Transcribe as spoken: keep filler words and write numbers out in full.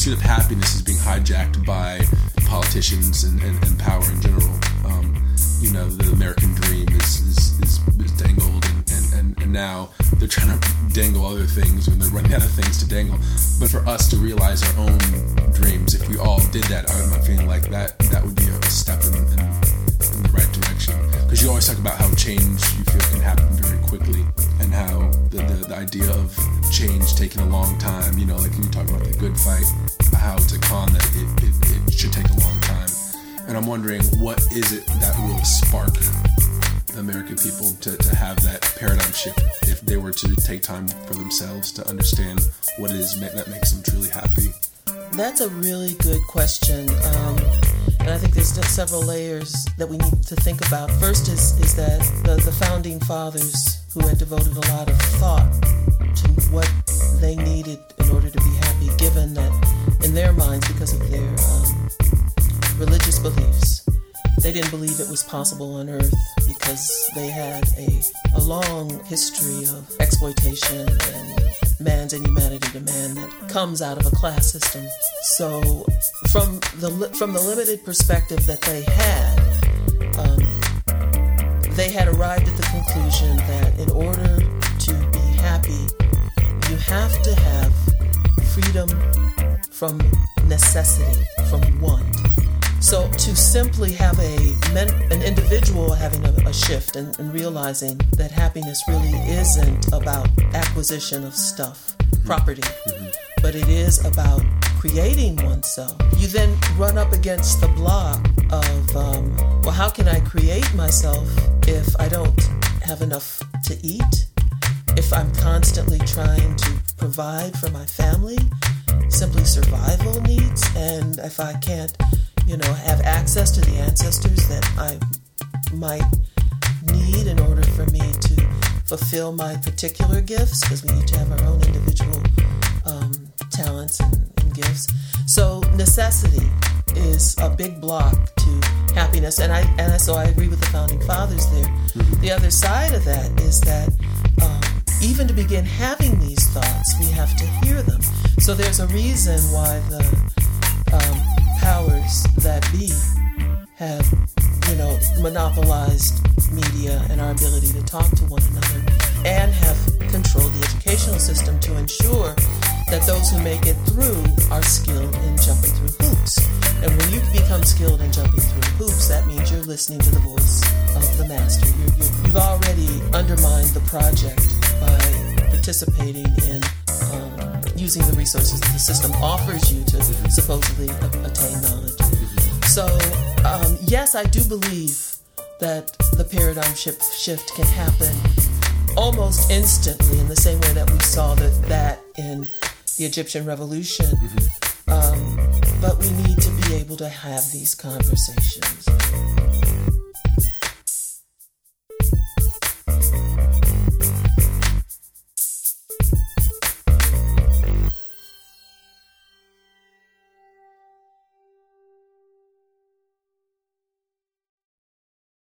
pursuit of happiness is being hijacked by politicians and, and, and power in general. Um, you know, the American dream is is, is, is dangled, and, and, and, and now they're trying to dangle other things when they're running out of things to dangle. But for us to realize our own dreams, if we all did that, I'm feeling like that that would be a step in, in, in the right direction. Because you always talk about how change you feel can happen very quickly, and how the, the, the idea of change taking a long time, you know, like you talk about the good fight, how it's a con that it, it, it should take a long time. And I'm wondering, what is it that will spark the American people to, to have that paradigm shift if they were to take time for themselves to understand what it is that makes them truly happy? That's a really good question. Um, and I think there's several layers that we need to think about. First is, is that the, the founding fathers, who had devoted a lot of thought to what they needed in order to be happy, given that in their minds, because of their um, religious beliefs, they didn't believe it was possible on Earth because they had a, a long history of exploitation and man's inhumanity to man that comes out of a class system. So from the from the limited perspective that they had, um, they had arrived at the conclusion that in order to be happy, you have to have freedom from necessity, from want. So to simply have a men, an individual having a, a shift and, and realizing that happiness really isn't about acquisition of stuff, mm-hmm. property, mm-hmm. but it is about creating oneself. You then run up against the block of, um, well, how can I create myself if I don't have enough to eat? If I'm constantly trying to provide for my family, simply survival needs, and if I can't you know, have access to the ancestors that I might need in order for me to fulfill my particular gifts, because we each have our own individual um, talents and, and gifts. So necessity is a big block to happiness, and I and I, so I agree with the founding fathers there. Mm-hmm. The other side of that is that um, even to begin having these thoughts, we have to hear them. So there's a reason why the um, powers that be have, you know, monopolized media and our ability to talk to one another, and have controlled the educational system to ensure that those who make it through are skilled in jumping through hoops. And when you become skilled in jumping through hoops, that means you're listening to the voice of the master. You're, you're, you've already undermined the project by participating in um, using the resources that the system offers you to supposedly a- attain knowledge. So, um, yes, I do believe that the paradigm shift, shift can happen almost instantly, in the same way that we saw that, that in the Egyptian Revolution. Mm-hmm. Um, but we need to be able to have these conversations.